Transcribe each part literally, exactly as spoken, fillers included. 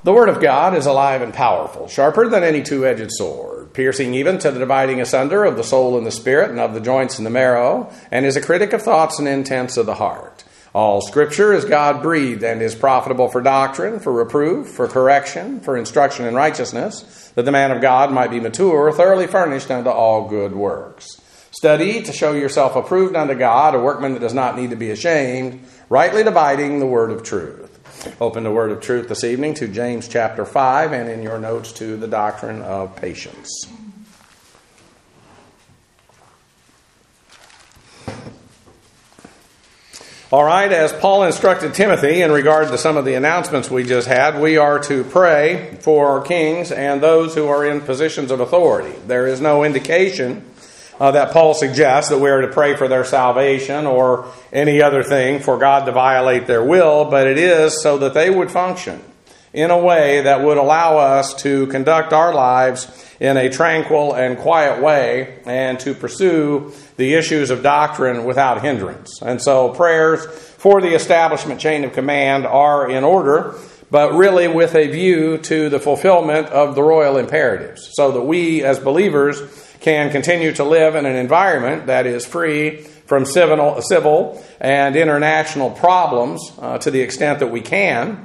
The Word of God is alive and powerful, sharper than any two-edged sword, piercing even to the dividing asunder of the soul and the spirit and of the joints and the marrow, and is a critic of thoughts and intents of the heart. All Scripture is God-breathed and is profitable for doctrine, for reproof, for correction, for instruction in righteousness, that the man of God might be mature, thoroughly furnished unto all good works. Study to show yourself approved unto God, a workman that does not need to be ashamed, rightly dividing the word of truth. Open the word of truth this evening to James chapter five, and in your notes to the doctrine of patience. All right, as Paul instructed Timothy in regard to some of the announcements we just had, we are to pray for kings and those who are in positions of authority. There is no indication uh, that Paul suggests that we are to pray for their salvation or any other thing for God to violate their will, but it is so that they would function in a way that would allow us to conduct our lives in a tranquil and quiet way and to pursue the issues of doctrine without hindrance. And so prayers for the establishment chain of command are in order, but really with a view to the fulfillment of the royal imperatives, so that we as believers can continue to live in an environment that is free from civil, civil and international problems uh, to the extent that we can,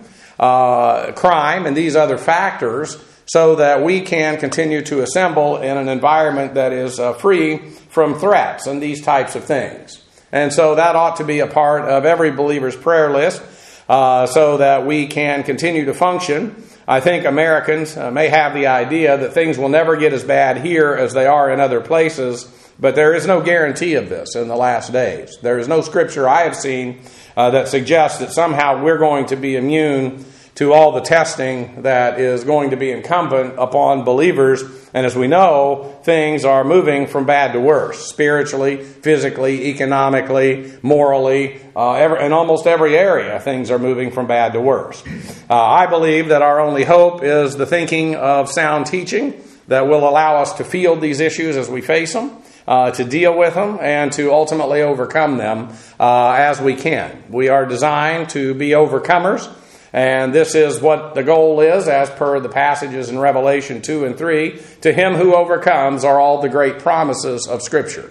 uh, crime and these other factors, so that we can continue to assemble in an environment that is uh, free from threats and these types of things. And so that ought to be a part of every believer's prayer list uh, so that we can continue to function. I think Americans uh, may have the idea that things will never get as bad here as they are in other places, but there is no guarantee of this in the last days. There is no scripture I have seen uh, that suggests that somehow we're going to be immune to all the testing that is going to be incumbent upon believers. And as we know, things are moving from bad to worse, spiritually, physically, economically, morally, uh, every, in almost every area, things are moving from bad to worse. Uh, I believe that our only hope is the thinking of sound teaching that will allow us to field these issues as we face them, uh, to deal with them, and to ultimately overcome them uh, as we can. We are designed to be overcomers. And this is what the goal is, as per the passages in Revelation two and three. To him who overcomes are all the great promises of Scripture.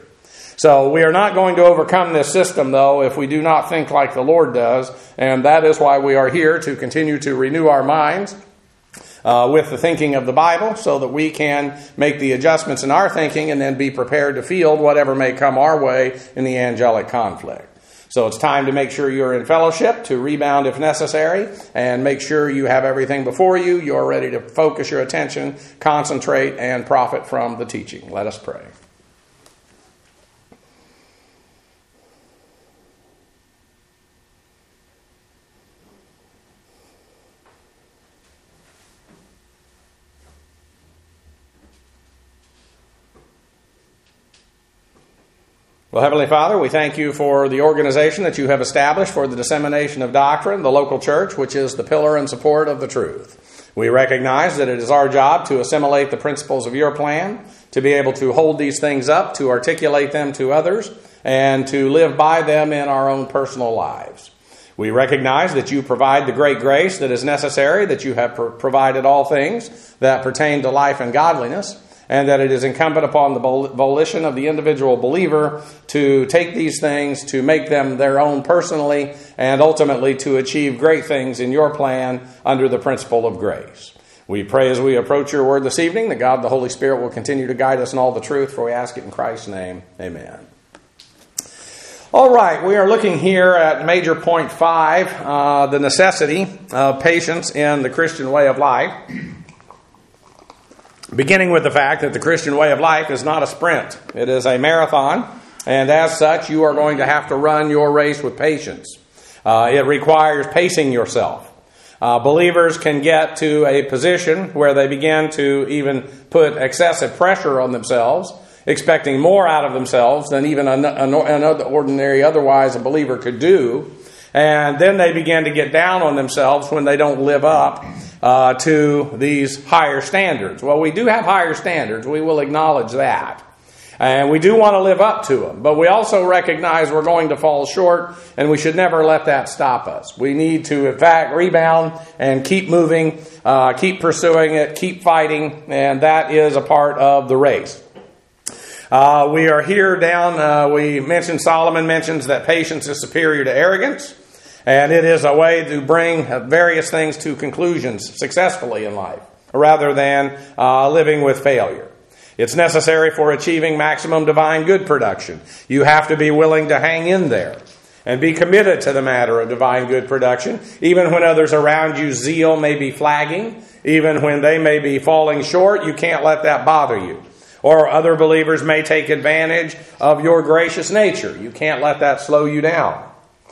So we are not going to overcome this system, though, if we do not think like the Lord does. And that is why we are here, to continue to renew our minds uh, with the thinking of the Bible, so that we can make the adjustments in our thinking and then be prepared to field whatever may come our way in the angelic conflict. So it's time to make sure you're in fellowship, to rebound if necessary, and make sure you have everything before you. You're ready to focus your attention, concentrate, and profit from the teaching. Let us pray. Well, Heavenly Father, we thank you for the organization that you have established for the dissemination of doctrine, the local church, which is the pillar and support of the truth. We recognize that it is our job to assimilate the principles of your plan, to be able to hold these things up, to articulate them to others, and to live by them in our own personal lives. We recognize that you provide the great grace that is necessary, that you have pro- provided all things that pertain to life and godliness, and that it is incumbent upon the volition of the individual believer to take these things, to make them their own personally, and ultimately to achieve great things in your plan under the principle of grace. We pray as we approach your word this evening that God the Holy Spirit will continue to guide us in all the truth, for we ask it in Christ's name. Amen. All right, we are looking here at major point five, uh, the necessity of patience in the Christian way of life. Beginning with the fact that the Christian way of life is not a sprint. It is a marathon, and as such, you are going to have to run your race with patience. Uh, it requires pacing yourself. Uh, believers can get to a position where they begin to even put excessive pressure on themselves, expecting more out of themselves than even an, an, an ordinary otherwise a believer could do. And then they begin to get down on themselves when they don't live up uh, to these higher standards. Well, we do have higher standards. We will acknowledge that. And we do want to live up to them. But we also recognize we're going to fall short, and we should never let that stop us. We need to, in fact, rebound and keep moving, uh, keep pursuing it, keep fighting, and that is a part of the race. Uh, we are here down, uh, we mentioned, Solomon mentions that patience is superior to arrogance, and it is a way to bring various things to conclusions successfully in life, rather than uh, living with failure. It's necessary for achieving maximum divine good production. You have to be willing to hang in there and be committed to the matter of divine good production, even when others around you zeal may be flagging, even when they may be falling short. You can't let that bother you. Or other believers may take advantage of your gracious nature. You can't let that slow you down.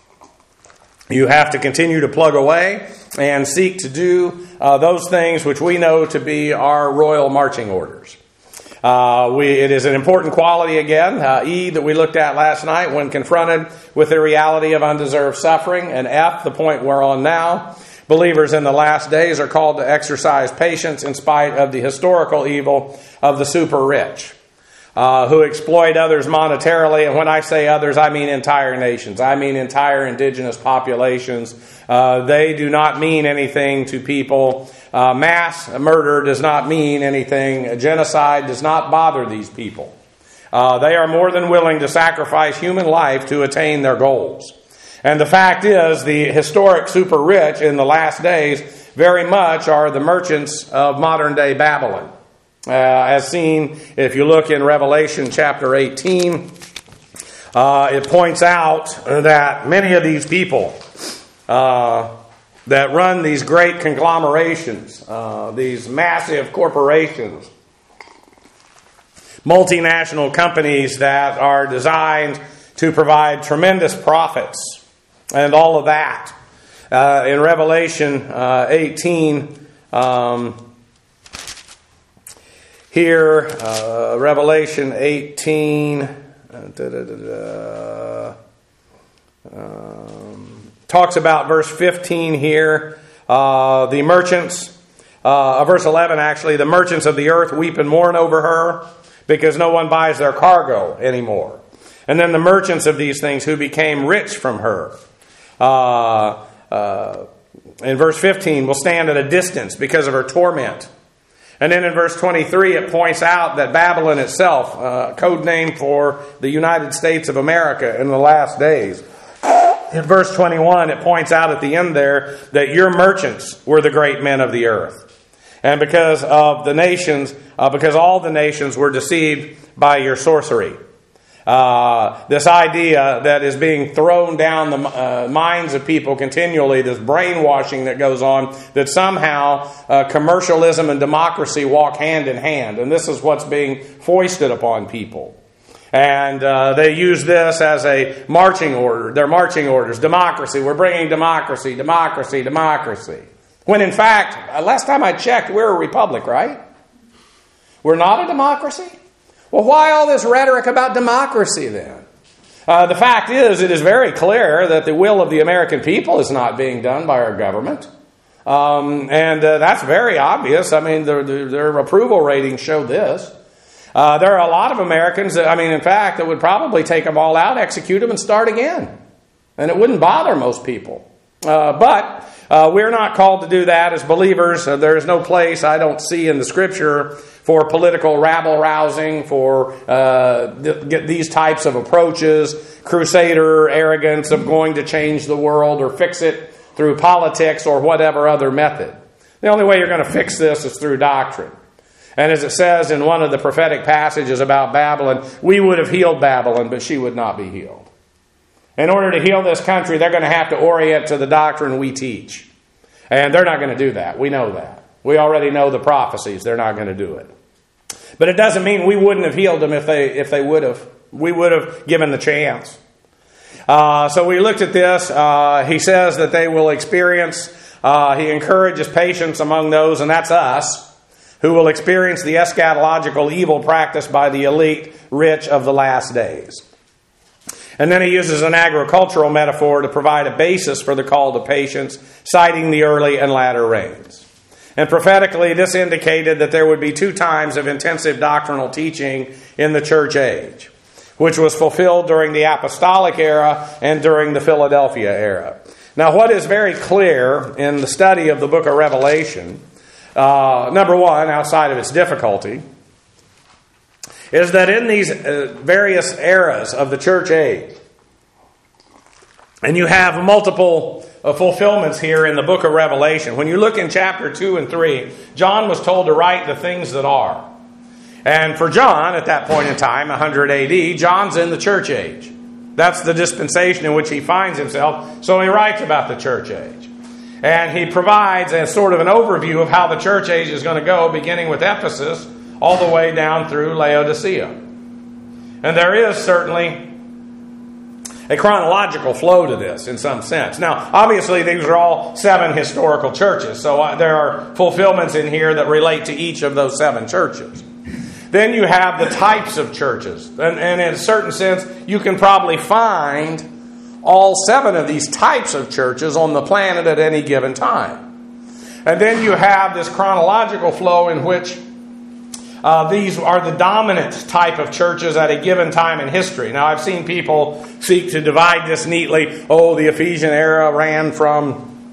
You have to continue to plug away and seek to do uh, those things which we know to be our royal marching orders. Uh, we, it is an important quality again, uh, E, that we looked at last night when confronted with the reality of undeserved suffering, and F, the point we're on now. Believers in the last days are called to exercise patience in spite of the historical evil of the super rich, uh, who exploit others monetarily. And when I say others, I mean entire nations. I mean entire indigenous populations. Uh, they do not mean anything to people. Uh, mass murder does not mean anything. Genocide does not bother these people. Uh, they are more than willing to sacrifice human life to attain their goals. And the fact is, the historic super rich in the last days very much are the merchants of modern day Babylon. Uh, as seen, if you look in Revelation chapter eighteen, uh, it points out that many of these people uh, that run these great conglomerations, uh, these massive corporations, multinational companies that are designed to provide tremendous profits and all of that. Uh, in Revelation uh, eighteen, um, here, uh, Revelation eighteen, uh, da, da, da, da, um, talks about verse fifteen here. Uh, the merchants, uh, verse eleven actually, the merchants of the earth weep and mourn over her because no one buys their cargo anymore. And then the merchants of these things who became rich from her. Uh, uh, in verse fifteen, will stand at a distance because of her torment. And then in verse twenty-three, it points out that Babylon itself, uh, code name for the United States of America in the last days. In verse twenty-one, it points out at the end there that your merchants were the great men of the earth. And because of the nations, uh, because all the nations were deceived by your sorcery. Uh, this idea that is being thrown down the uh, minds of people continually, this brainwashing that goes on, that somehow uh, commercialism and democracy walk hand in hand. And this is what's being foisted upon people. And uh, they use this as a marching order. Their marching orders. Democracy. We're bringing democracy, democracy, democracy. When in fact, last time I checked, we're a republic, right? We're not a democracy? Well, why all this rhetoric about democracy then? Uh, the fact is, it is very clear that the will of the American people is not being done by our government. Um, and uh, that's very obvious. I mean, their, their, their approval ratings show this. Uh, there are a lot of Americans that, I mean, in fact, that would probably take them all out, execute them, and start again. And it wouldn't bother most people. Uh, but uh, we're not called to do that as believers. Uh, there is no place I don't see in the Scripture for political rabble-rousing, for uh, th- these types of approaches, crusader arrogance of going to change the world or fix it through politics or whatever other method. The only way you're going to fix this is through doctrine. And as it says in one of the prophetic passages about Babylon, we would have healed Babylon, but she would not be healed. In order to heal this country, they're going to have to orient to the doctrine we teach. And they're not going to do that. We know that. We already know the prophecies. They're not going to do it. But it doesn't mean we wouldn't have healed them if they if they would have. We would have given the chance. Uh, so we looked at this. Uh, he says that they will experience, uh, he encourages patience among those, and that's us, who will experience the eschatological evil practiced by the elite rich of the last days. And then he uses an agricultural metaphor to provide a basis for the call to patience, citing the early and latter rains. And prophetically, this indicated that there would be two times of intensive doctrinal teaching in the church age, which was fulfilled during the apostolic era and during the Philadelphia era. Now, what is very clear in the study of the book of Revelation, uh, number one, outside of its difficulty, is that in these uh, various eras of the church age, and you have multiple uh, fulfillments here in the book of Revelation. When you look in chapter two and three, John was told to write the things that are. And for John, at that point in time, one hundred A D, John's in the church age. That's the dispensation in which he finds himself. So he writes about the church age. And he provides a sort of an overview of how the church age is going to go, beginning with Ephesus, all the way down through Laodicea. And there is certainly a chronological flow to this in some sense. Now, obviously, these are all seven historical churches, so uh, there are fulfillments in here that relate to each of those seven churches. Then you have the types of churches, and, and in a certain sense, you can probably find all seven of these types of churches on the planet at any given time. And then you have this chronological flow in which Uh, these are the dominant type of churches at a given time in history. Now, I've seen people seek to divide this neatly. Oh, the Ephesian era ran from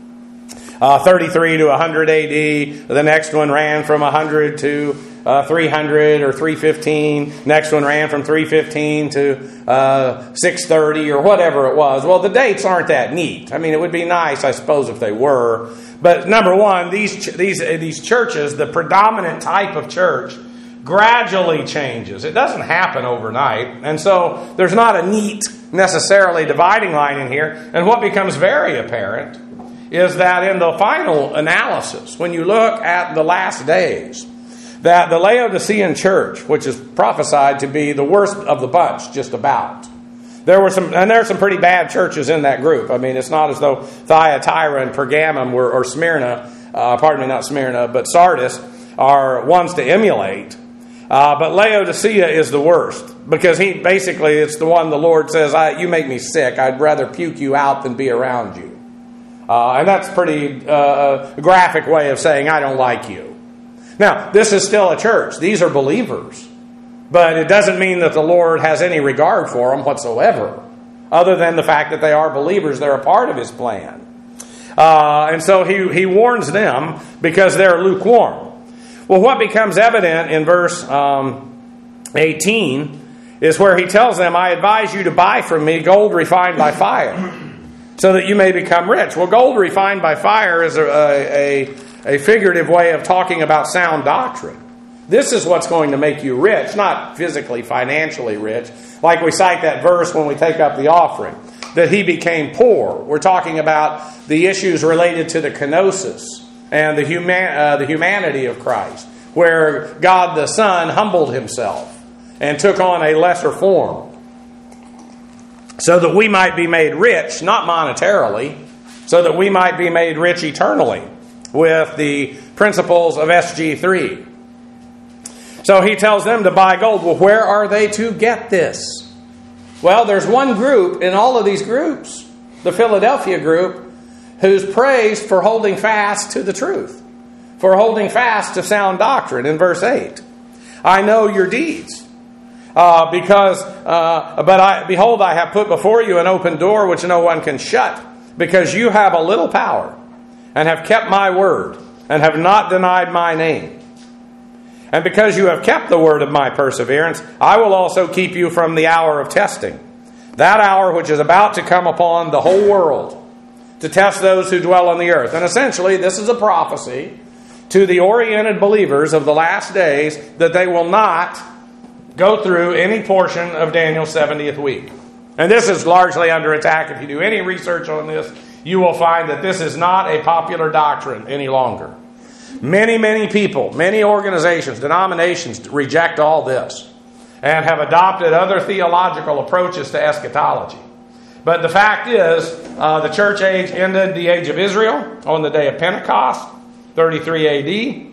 uh, thirty-three to one hundred A D. The next one ran from one hundred to uh, three hundred or three fifteen. Next one ran from three fifteen to uh, six thirty or whatever it was. Well, the dates aren't that neat. I mean, it would be nice, I suppose, if they were. But number one, these these these churches, the predominant type of church, gradually changes. It doesn't happen overnight. And so there's not a neat, necessarily dividing line in here. And what becomes very apparent is that in the final analysis, when you look at the last days, that the Laodicean church, which is prophesied to be the worst of the bunch, just about. There were some, and there are some pretty bad churches in that group. I mean, it's not as though Thyatira and Pergamum were, or Smyrna, uh, pardon me, not Smyrna, but Sardis are ones to emulate. Uh, but Laodicea is the worst, because he basically, it's the one the Lord says, I, you make me sick. I'd rather puke you out than be around you. Uh, and that's a pretty uh, graphic way of saying, I don't like you. Now, this is still a church. These are believers. But it doesn't mean that the Lord has any regard for them whatsoever, other than the fact that they are believers. They're a part of His plan. Uh, and so he, he warns them because they're lukewarm. Well, what becomes evident in verse um, eighteen is where he tells them, I advise you to buy from me gold refined by fire, so that you may become rich. Well, gold refined by fire is a, a, a figurative way of talking about sound doctrine. This is what's going to make you rich, not physically, financially rich. Like we cite that verse when we take up the offering, that he became poor. We're talking about the issues related to the kenosis and the, human, uh, the humanity of Christ, where God the Son humbled himself and took on a lesser form, so that we might be made rich, not monetarily, so that we might be made rich eternally with the principles of S G three. So he tells them to buy gold. Well, where are they to get this? Well, there's one group in all of these groups, the Philadelphia group, who's praised for holding fast to the truth, for holding fast to sound doctrine. In verse eight, I know your deeds, uh, because, uh, but I, behold, I have put before you an open door which no one can shut, because you have a little power, and have kept my word, and have not denied my name. And because you have kept the word of my perseverance, I will also keep you from the hour of testing, that hour which is about to come upon the whole world, to test those who dwell on the earth. And essentially, this is a prophecy to the oriented believers of the last days that they will not go through any portion of Daniel's seventieth week. And this is largely under attack. If you do any research on this, you will find that this is not a popular doctrine any longer. Many, many people, many organizations, denominations reject all this and have adopted other theological approaches to eschatology. But the fact is, uh, the church age ended the age of Israel on the day of Pentecost, thirty-three A D.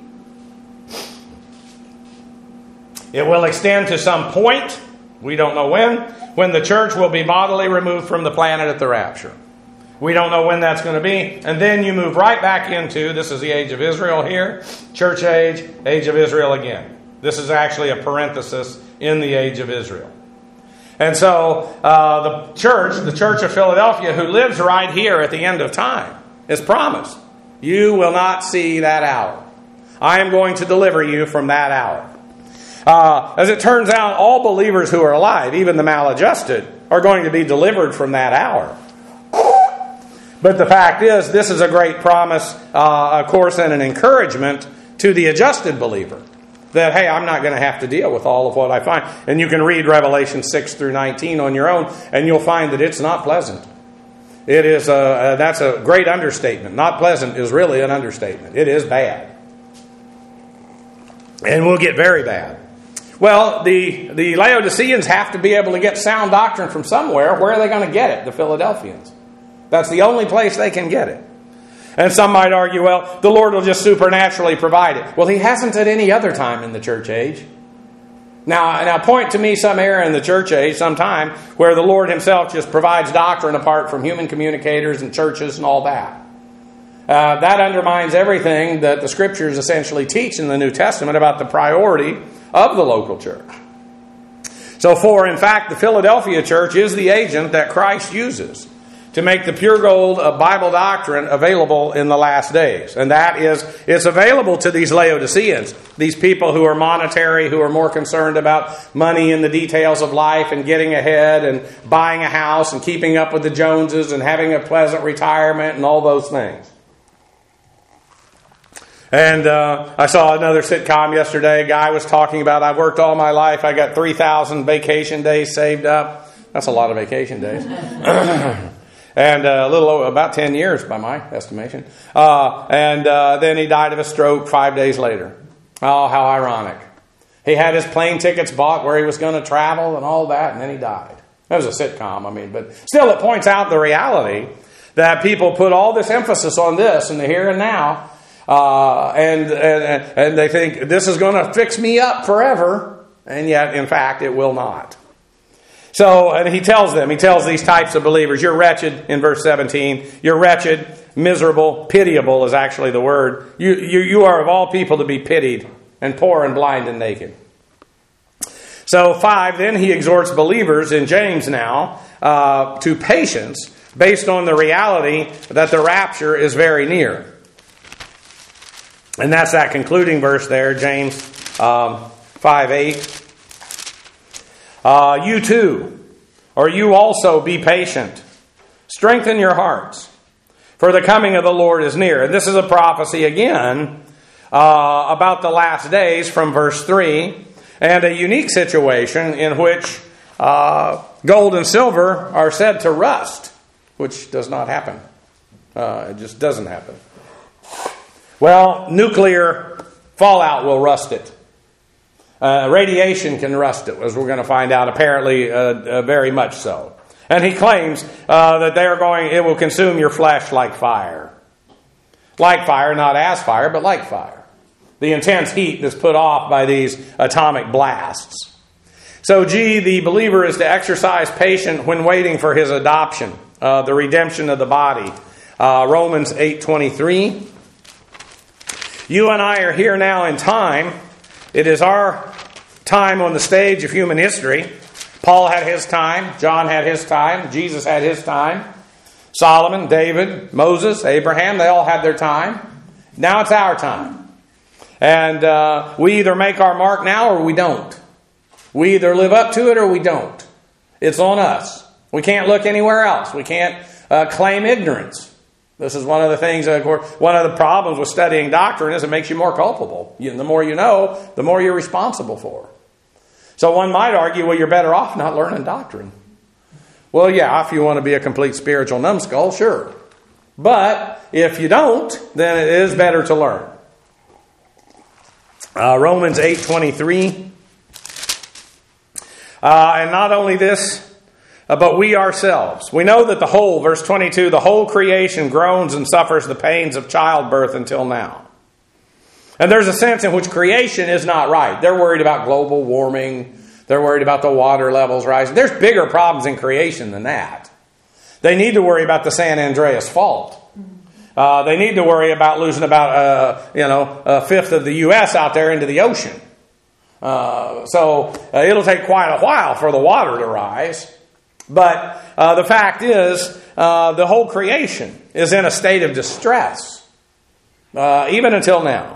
It will extend to some point, we don't know when, when the church will be bodily removed from the planet at the rapture. We don't know when that's going to be. And then you move right back into, this is the age of Israel here, church age, age of Israel again. This is actually a parenthesis in the age of Israel. And so uh, the church, the church of Philadelphia, who lives right here at the end of time, is promised, you will not see that hour. I am going to deliver you from that hour. Uh, as it turns out, all believers who are alive, even the maladjusted, are going to be delivered from that hour. But the fact is, this is a great promise, uh, of course, and an encouragement to the adjusted believer. That, hey, I'm not going to have to deal with all of what I find. And you can read Revelation six through nineteen on your own, and you'll find that it's not pleasant. It is a, uh, that's a great understatement. Not pleasant is really an understatement. It is bad. And will get very bad. Well, the, the Laodiceans have to be able to get sound doctrine from somewhere. Where are they going to get it? The Philadelphians. That's the only place they can get it. And some might argue, well, the Lord will just supernaturally provide it. Well, He hasn't at any other time in the church age. Now, now point to me some era in the church age, sometime, where the Lord Himself just provides doctrine apart from human communicators and churches and all that. Uh, that undermines everything that the Scriptures essentially teach in the New Testament about the priority of the local church. So for, in fact, the Philadelphia church is the agent that Christ uses to make the pure gold of Bible doctrine available in the last days. And that is, it's available to these Laodiceans, these people who are monetary, who are more concerned about money and the details of life and getting ahead and buying a house and keeping up with the Joneses and having a pleasant retirement and all those things. And uh, I saw another sitcom yesterday. A guy was talking about, I've worked all my life. I got three thousand vacation days saved up. That's a lot of vacation days. And uh, a little over, about ten years by my estimation. Uh, and uh, then he died of a stroke five days later. Oh, how ironic. He had his plane tickets bought where he was going to travel and all that, and then he died. That was a sitcom, I mean. But still, it points out the reality that people put all this emphasis on this in the here and now. Uh, and, and, and they think this is going to fix me up forever. And yet, in fact, it will not. So, and he tells them, he tells these types of believers, you're wretched in verse seventeen. You're wretched, miserable, pitiable is actually the word. You, you, you are of all people to be pitied, and poor and blind and naked. So, five, then he exhorts believers in James now uh, to patience based on the reality that the rapture is very near. And that's that concluding verse there, James um, five eight. Uh, you too, or you also be patient. Strengthen your hearts, for the coming of the Lord is near. And this is a prophecy again uh, about the last days from verse three, and a unique situation in which uh, gold and silver are said to rust, which does not happen. Uh, it just doesn't happen. Well, nuclear fallout will rust it. Uh, radiation can rust it, as we're going to find out, apparently uh, uh, very much so. And he claims uh, that they are going, it will consume your flesh like fire. Like fire, not as fire, but like fire. The intense heat that's put off by these atomic blasts. So, G, the believer is to exercise patience when waiting for his adoption, uh, the redemption of the body. Uh, Romans eight twenty-three. You and I are here now in time. It is our time on the stage of human history. Paul had his time. John had his time. Jesus had his time. Solomon, David, Moses, Abraham, they all had their time. Now it's our time. And uh, we either make our mark now or we don't. We either live up to it or we don't. It's on us. We can't look anywhere else. We can't uh, claim ignorance. This is one of the things, of course, one of the problems with studying doctrine is it makes you more culpable. You, the more you know, the more you're responsible for. So one might argue, well, you're better off not learning doctrine. Well, yeah, if you want to be a complete spiritual numbskull, sure. But if you don't, then it is better to learn. Uh, Romans eight twenty-three. Uh, and not only this, Uh, but we ourselves, we know that the whole, verse twenty-two, the whole creation groans and suffers the pains of childbirth until now. And there's a sense in which creation is not right. They're worried about global warming. They're worried about the water levels rising. There's bigger problems in creation than that. They need to worry about the San Andreas Fault. Uh, they need to worry about losing about uh, you know a fifth of the U S out there into the ocean. Uh, so uh, it'll take quite a while for the water to rise. But uh, the fact is, uh, the whole creation is in a state of distress, uh, even until now.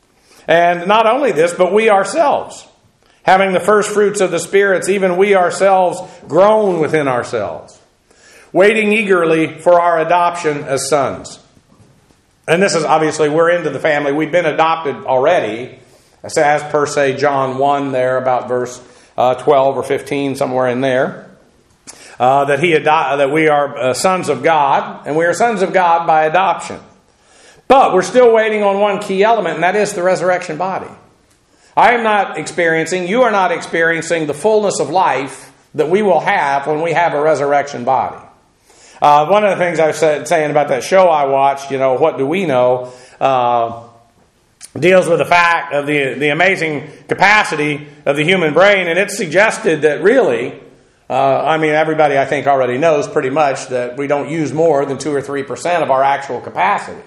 And not only this, but we ourselves, having the first fruits of the spirits, even we ourselves groan within ourselves, waiting eagerly for our adoption as sons. And this is obviously, we're into the family. We've been adopted already, as per se John one there, about verse uh, twelve or fifteen, somewhere in there. Uh, that he ado- that we are uh, sons of God, and we are sons of God by adoption. But we're still waiting on one key element, and that is the resurrection body. I am not experiencing, you are not experiencing the fullness of life that we will have when we have a resurrection body. Uh, one of the things I was saying about that show I watched, you know, What Do We Know, uh, deals with the fact of the, the amazing capacity of the human brain, and it suggested that really, uh, I mean, everybody I think already knows pretty much that we don't use more than two or three percent of our actual capacity.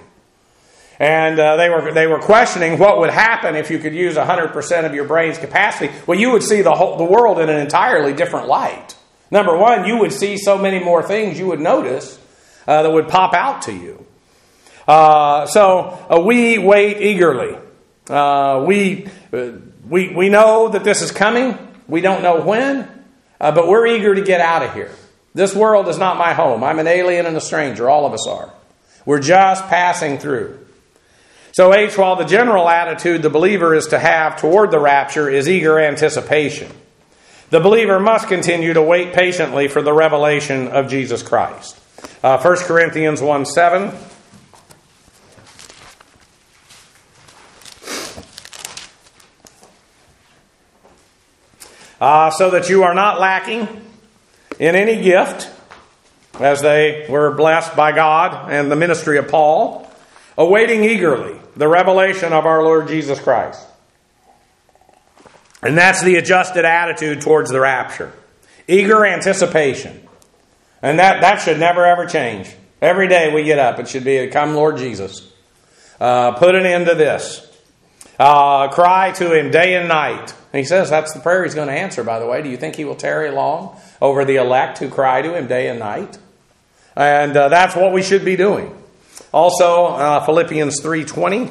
And uh, they were they were questioning what would happen if you could use one hundred percent of your brain's capacity. Well, you would see the whole, the world in an entirely different light. Number one, you would see so many more things you would notice uh, that would pop out to you. Uh, so uh, we wait eagerly. Uh, we, uh, we, we know that this is coming. We don't know when, uh, but we're eager to get out of here. This world is not my home. I'm an alien and a stranger. All of us are. We're just passing through. So H, while the general attitude the believer is to have toward the rapture is eager anticipation, the believer must continue to wait patiently for the revelation of Jesus Christ. Uh, First Corinthians one seven. Uh, so that you are not lacking in any gift, as they were blessed by God and the ministry of Paul, awaiting eagerly the revelation of our Lord Jesus Christ. And that's the adjusted attitude towards the rapture. Eager anticipation. And that, that should never ever change. Every day we get up, it should be, come Lord Jesus. Uh, put an end to this. Uh, cry to Him day and night. And He says that's the prayer He's going to answer, by the way. Do you think He will tarry long over the elect who cry to Him day and night? And uh, that's what we should be doing. Also, uh, Philippians three twenty.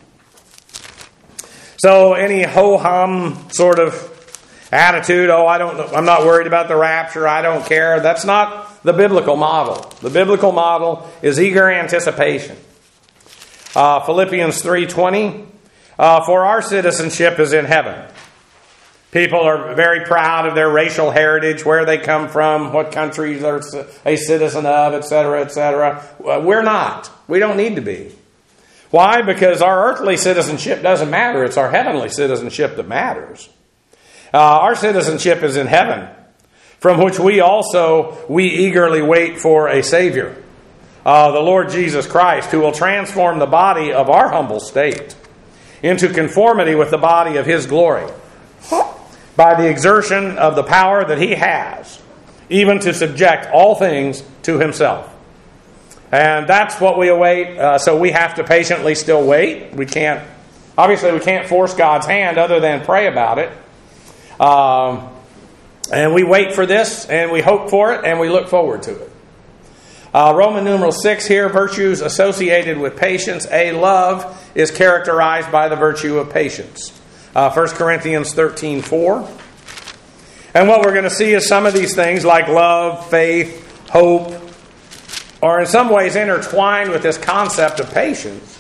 So any ho-hum sort of attitude, oh, I don't, I'm not worried about the rapture, I don't care. That's not the biblical model. The biblical model is eager anticipation. Uh, Philippians three twenty. Uh, for our citizenship is in heaven. People are very proud of their racial heritage, where they come from, what countries they're a citizen of, et cetera, et cetera. We're not. We don't need to be. Why? Because our earthly citizenship doesn't matter. It's our heavenly citizenship that matters. Uh, our citizenship is in heaven, from which we also, we eagerly wait for a Savior, uh, the Lord Jesus Christ, who will transform the body of our humble state into conformity with the body of His glory, by the exertion of the power that He has, even to subject all things to Himself. And that's what we await. Uh, so we have to patiently still wait. We can't, obviously we can't force God's hand other than pray about it. Um, and we wait for this, and we hope for it, and we look forward to it. Uh, Roman numeral six here, virtues associated with patience. A, love is characterized by the virtue of patience. Uh, First Corinthians thirteen four. And what we're going to see is some of these things like love, faith, hope, are in some ways intertwined with this concept of patience.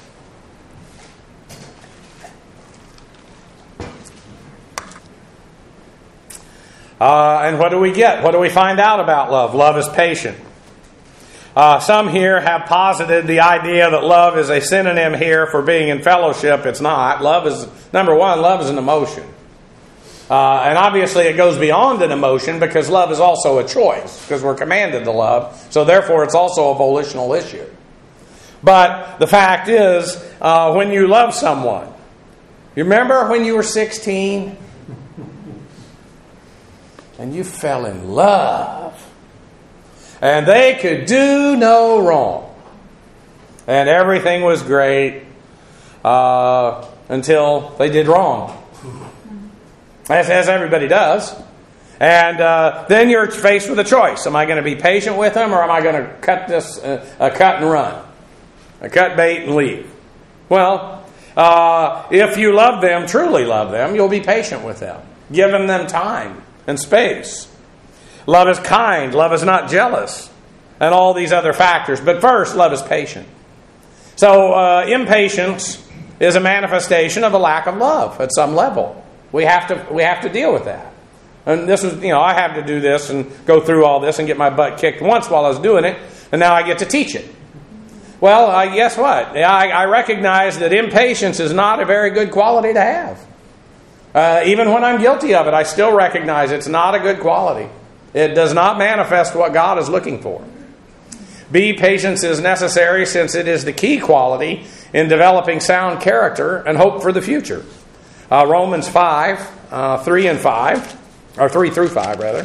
Uh, and what do we get? What do we find out about love? Love is patient. Uh, some here have posited the idea that love is a synonym here for being in fellowship. It's not. Love is, number one, love is an emotion. Uh, and obviously it goes beyond an emotion, because love is also a choice, because we're commanded to love. So therefore it's also a volitional issue. But the fact is, uh, when you love someone, you remember when you were sixteen and you fell in love? And they could do no wrong. And everything was great uh, until they did wrong. As, as everybody does. And uh, then you're faced with a choice. Am I going to be patient with them, or am I going to cut this, uh, uh, cut and run? A cut bait and leave. Well, uh, if you love them, truly love them, you'll be patient with them, giving them time and space. Love is kind. Love is not jealous. And all these other factors. But first, love is patient. So uh, impatience is a manifestation of a lack of love at some level. We have to we have to deal with that. And this is, you know, I had to do this and go through all this and get my butt kicked once while I was doing it, and now I get to teach it. Well, uh, guess what? I, I recognize that impatience is not a very good quality to have. Uh, even when I'm guilty of it, I still recognize it's not a good quality. It does not manifest what God is looking for. B, patience is necessary since it is the key quality in developing sound character and hope for the future. Uh, Romans five, uh, three and five, or three through five rather.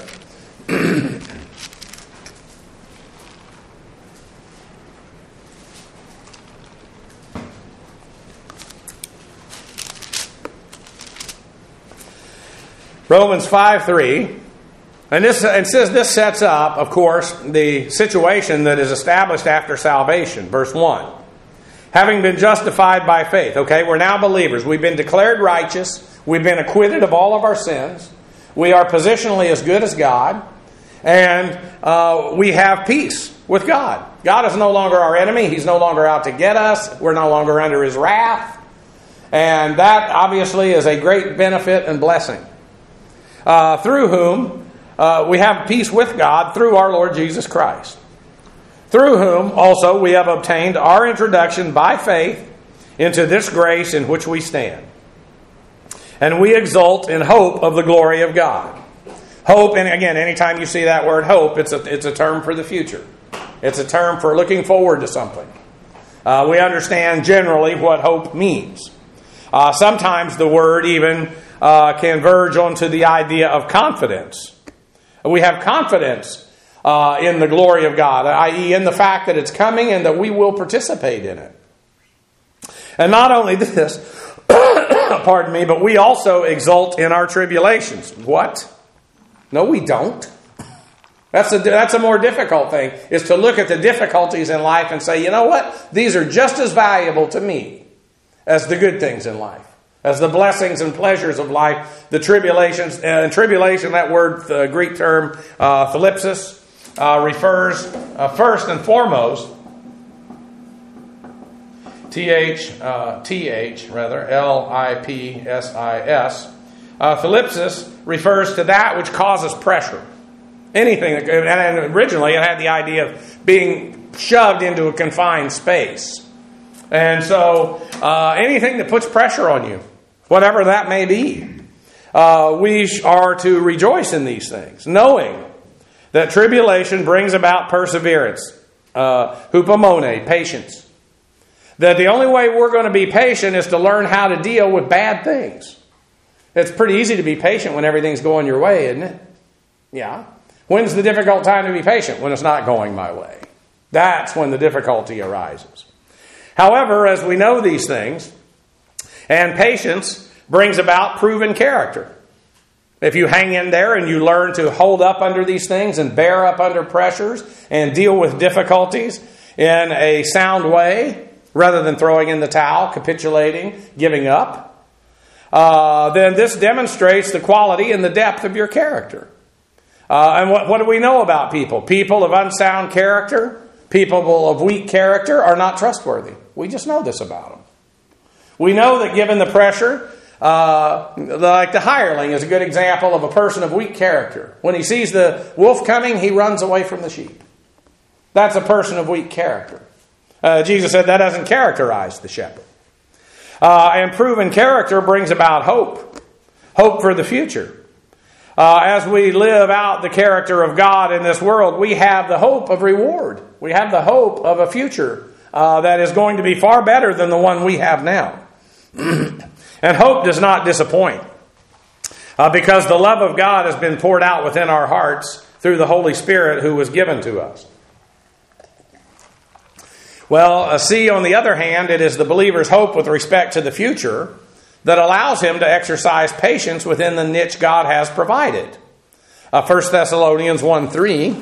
Romans five three, and this it says this sets up, of course, the situation that is established after salvation. Verse one. Having been justified by faith. Okay, we're now believers. We've been declared righteous. We've been acquitted of all of our sins. We are positionally as good as God. And uh, we have peace with God. God is no longer our enemy. He's no longer out to get us. We're no longer under His wrath. And that obviously is a great benefit and blessing. Uh, through whom uh, we have peace with God through our Lord Jesus Christ. Through whom also we have obtained our introduction by faith into this grace in which we stand. And we exult in hope of the glory of God. Hope, and again, anytime you see that word hope, it's a, it's a term for the future. It's a term for looking forward to something. Uh, we understand generally what hope means. Uh, sometimes the word even uh, can verge onto the idea of confidence. We have confidence Uh, in the glory of God, that is in the fact that it's coming and that we will participate in it. And not only this, pardon me, but we also exult in our tribulations. What? No, we don't. That's a, that's a more difficult thing, is to look at the difficulties in life and say, you know what? These are just as valuable to me as the good things in life, as the blessings and pleasures of life, the tribulations. And tribulation, that word, the Greek term, uh, thlipsis, Uh, refers uh, first and foremost, T H, uh, T H rather, L I P S I S. Uh, thlipsis refers to that which causes pressure. Anything, that, and originally it had the idea of being shoved into a confined space. And so uh, anything that puts pressure on you, whatever that may be, uh, we are to rejoice in these things, knowing that tribulation brings about perseverance, uh, hupomone, patience. That the only way we're going to be patient is to learn how to deal with bad things. It's pretty easy to be patient when everything's going your way, isn't it? Yeah. When's the difficult time to be patient? When it's not going my way. That's when the difficulty arises. However, as we know these things, and patience brings about proven character. If you hang in there and you learn to hold up under these things and bear up under pressures and deal with difficulties in a sound way, rather than throwing in the towel, capitulating, giving up, uh, then this demonstrates the quality and the depth of your character. Uh, and what, what do we know about people? People of unsound character, people of weak character are not trustworthy. We just know this about them. We know that given the pressure, Uh, like the hireling is a good example of a person of weak character. When he sees the wolf coming, he runs away from the sheep. That's a person of weak character. Uh, Jesus said that doesn't characterize the shepherd. Uh, and proven character brings about hope. Hope for the future. Uh, as we live out the character of God in this world, we have the hope of reward. We have the hope of a future uh, that is going to be far better than the one we have now. And hope does not disappoint. Uh, because the love of God has been poured out within our hearts through the Holy Spirit who was given to us. Well, uh, see, on the other hand, it is the believer's hope with respect to the future that allows him to exercise patience within the niche God has provided. Uh, First Thessalonians one three.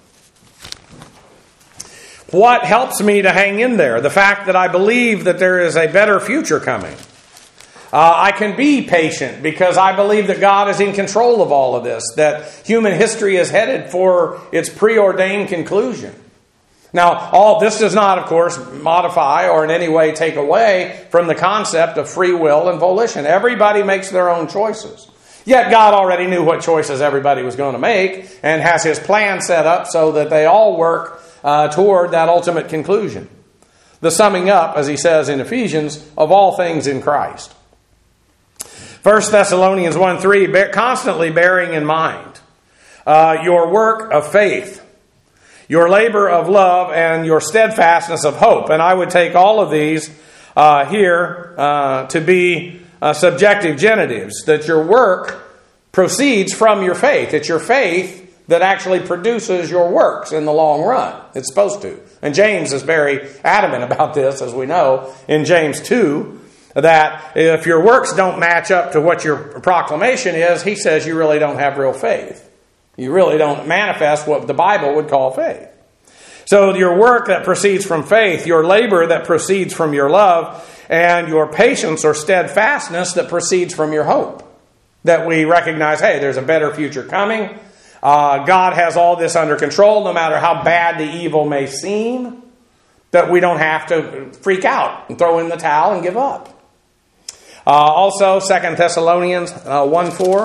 What helps me to hang in there? The fact that I believe that there is a better future coming. Uh, I can be patient because I believe that God is in control of all of this, that human history is headed for its preordained conclusion. Now, all this does not, of course, modify or in any way take away from the concept of free will and volition. Everybody makes their own choices. Yet God already knew what choices everybody was going to make and has His plan set up so that they all work uh, toward that ultimate conclusion. The summing up, as he says in Ephesians, of all things in Christ. First Thessalonians one three, bear, constantly bearing in mind uh, your work of faith, your labor of love, and your steadfastness of hope. And I would take all of these uh, here uh, to be uh, subjective genitives, that your work proceeds from your faith. It's your faith that actually produces your works in the long run. It's supposed to. And James is very adamant about this, as we know, in James two, that if your works don't match up to what your proclamation is, he says you really don't have real faith. You really don't manifest what the Bible would call faith. So your work that proceeds from faith, your labor that proceeds from your love, and your patience or steadfastness that proceeds from your hope. That we recognize, hey, there's a better future coming. Uh, God has all this under control, no matter how bad the evil may seem. That we don't have to freak out and throw in the towel and give up. Uh, also, Second Thessalonians uh, one four.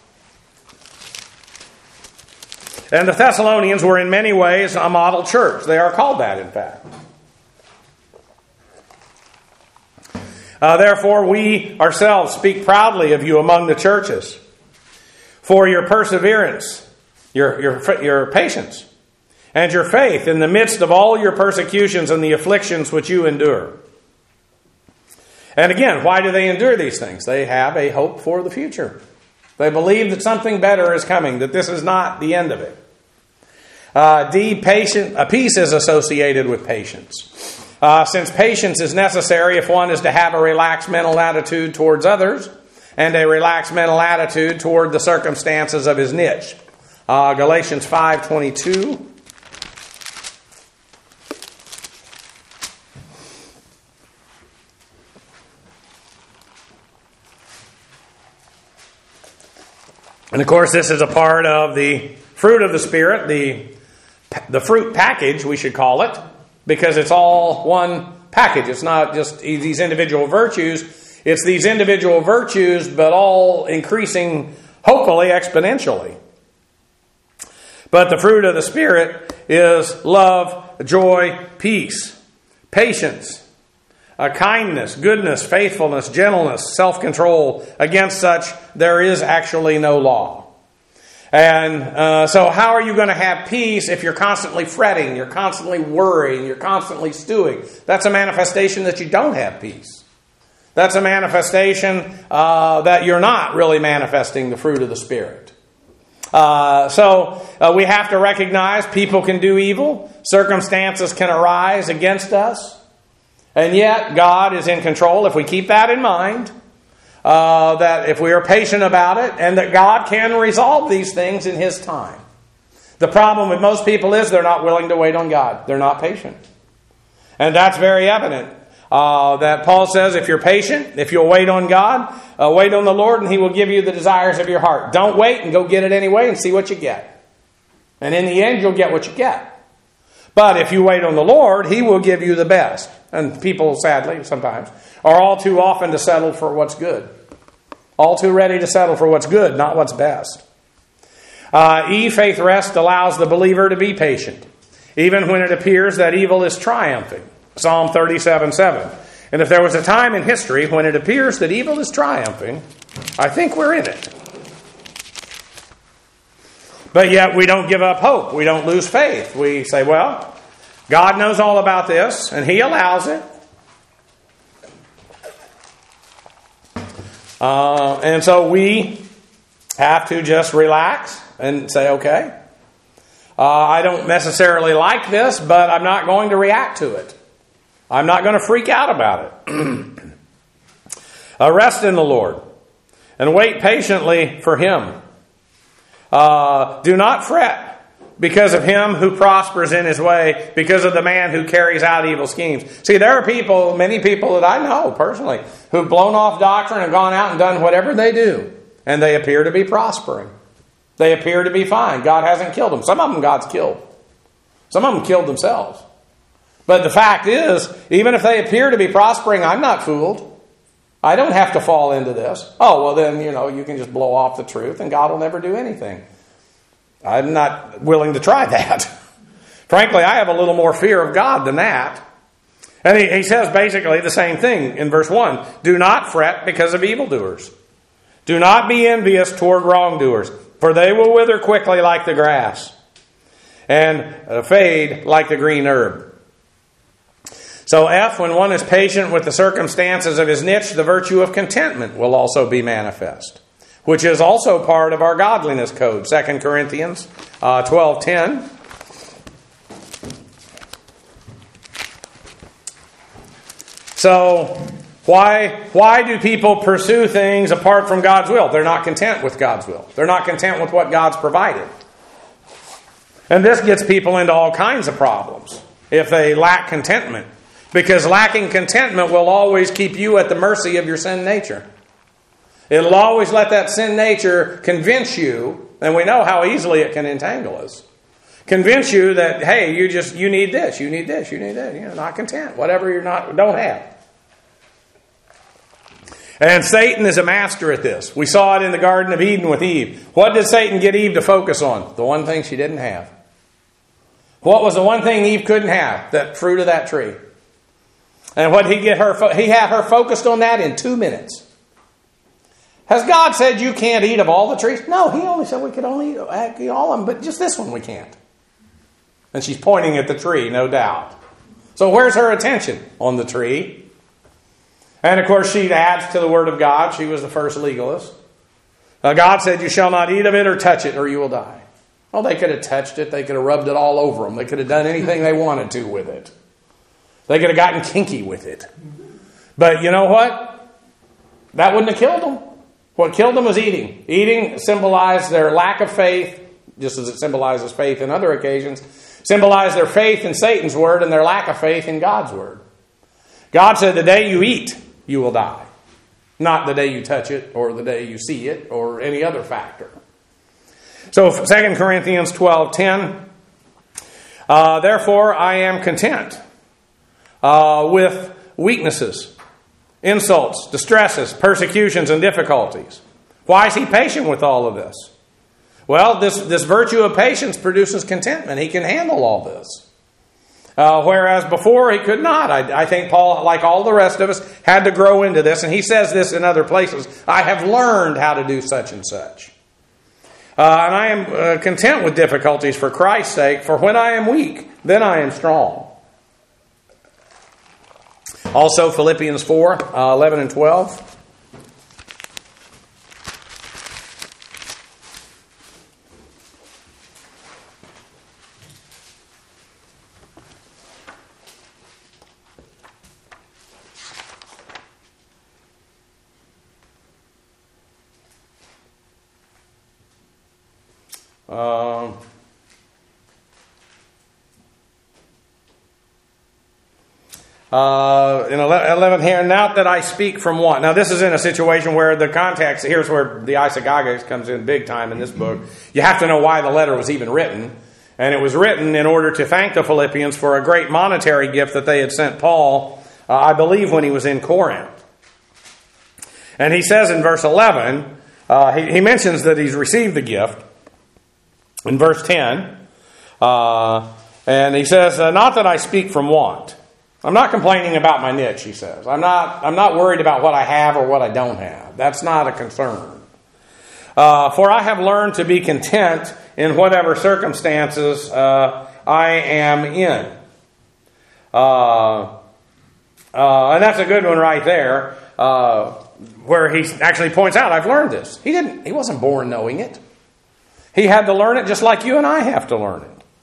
And the Thessalonians were in many ways a model church. They are called that, in fact. Uh, Therefore, we ourselves speak proudly of you among the churches for your perseverance, your, your, your patience, and your faith in the midst of all your persecutions and the afflictions which you endure. And again, why do they endure these things? They have a hope for the future. They believe that something better is coming, that this is not the end of it. Uh, D, patient, a peace is associated with patience. Uh, since patience is necessary if one is to have a relaxed mental attitude towards others and a relaxed mental attitude toward the circumstances of his niche. Uh, Galatians five twenty-two. And of course, this is a part of the fruit of the Spirit, the, the fruit package, we should call it, because it's all one package. It's not just these individual virtues. It's these individual virtues, but all increasing, hopefully, exponentially. But the fruit of the Spirit is love, joy, peace, patience, Uh, kindness, goodness, faithfulness, gentleness, self-control. Against such, there is actually no law. And uh, so how are you going to have peace if you're constantly fretting, you're constantly worrying, you're constantly stewing? That's a manifestation that you don't have peace. That's a manifestation uh, that you're not really manifesting the fruit of the Spirit. Uh, so uh, we have to recognize people can do evil. Circumstances can arise against us. And yet, God is in control if we keep that in mind, uh, that if we are patient about it, and that God can resolve these things in His time. The problem with most people is they're not willing to wait on God. They're not patient. And that's very evident. Uh, that Paul says, if you're patient, if you'll wait on God, uh, wait on the Lord, and He will give you the desires of your heart. Don't wait and go get it anyway and see what you get. And in the end, you'll get what you get. But if you wait on the Lord, He will give you the best. And people, sadly, sometimes, are all too often to settle for what's good. All too ready to settle for what's good, not what's best. Uh, e, faith rest allows the believer to be patient, even when it appears that evil is triumphing. Psalm thirty-seven seven. And if there was a time in history when it appears that evil is triumphing, I think we're in it. But yet we don't give up hope. We don't lose faith. We say, well, God knows all about this, and He allows it. Uh, and so we have to just relax and say, okay, Uh, I don't necessarily like this, but I'm not going to react to it. I'm not going to freak out about it. uh, rest in the Lord and wait patiently for Him. Uh, do not fret because of him who prospers in his way, because of the man who carries out evil schemes. See, there are people, many people that I know personally, who've blown off doctrine and gone out and done whatever they do, and they appear to be prospering. They appear to be fine. God hasn't killed them. Some of them God's killed. Some of them killed themselves. But the fact is, even if they appear to be prospering, I'm not fooled. I don't have to fall into this. Oh, well then, you know, you can just blow off the truth and God will never do anything. I'm not willing to try that. Frankly, I have a little more fear of God than that. And he, he says basically the same thing in verse one. Do not fret because of evildoers. Do not be envious toward wrongdoers, for they will wither quickly like the grass and uh, fade like the green herb. So F, when one is patient with the circumstances of his niche, the virtue of contentment will also be manifest, which is also part of our godliness code. Second Corinthians uh, twelve ten. So why, why do people pursue things apart from God's will? They're not content with God's will. They're not content with what God's provided. And this gets people into all kinds of problems if they lack contentment. Because lacking contentment will always keep you at the mercy of your sin nature. It'll always let that sin nature convince you, and we know how easily it can entangle us. Convince you that, hey, you just you need this, you need this, you need that. You're not content. Whatever you're not don't have. And Satan is a master at this. We saw it in the Garden of Eden with Eve. What did Satan get Eve to focus on? The one thing she didn't have. What was the one thing Eve couldn't have? That fruit of that tree. And what he get her? He had her focused on that in two minutes. Has God said you can't eat of all the trees? No, He only said we could only eat all of them, but just this one we can't. And she's pointing at the tree, no doubt. So where's her attention? On the tree. And of course she adds to the Word of God. She was the first legalist. Now God said you shall not eat of it or touch it or you will die. Well, they could have touched it. They could have rubbed it all over them. They could have done anything they wanted to with it. They could have gotten kinky with it. But you know what? That wouldn't have killed them. What killed them was eating. Eating symbolized their lack of faith, just as it symbolizes faith in other occasions. Symbolized their faith in Satan's word and their lack of faith in God's word. God said the day you eat, you will die. Not the day you touch it or the day you see it or any other factor. So Second Corinthians twelve ten. Uh, Therefore I am content uh, with weaknesses, insults, distresses, persecutions, and difficulties. Why is he patient with all of this? Well, this, this virtue of patience produces contentment. He can handle all this. Uh, whereas before he could not. I, I think Paul, like all the rest of us, had to grow into this. And he says this in other places. I have learned how to do such and such. Uh, and I am uh, content with difficulties for Christ's sake. For when I am weak, then I am strong. Also Philippians four, uh, eleven and twelve. Um, uh, in eleven here, not that I speak from want. Now, this is in a situation where the context, here's where the eisegesis comes in big time in this book. You have to know why the letter was even written. And it was written in order to thank the Philippians for a great monetary gift that they had sent Paul, uh, I believe, when he was in Corinth. And he says in verse eleven, uh, he, he mentions that he's received the gift. In verse ten, uh, and he says, uh, not that I speak from want. I'm not complaining about my niche, he says. I'm not, I'm not worried about what I have or what I don't have. That's not a concern. Uh, for I have learned to be content in whatever circumstances uh, I am in. Uh, uh, and that's a good one right there, uh, where he actually points out, I've learned this. He didn't. He wasn't born knowing it. He had to learn it just like you and I have to learn it.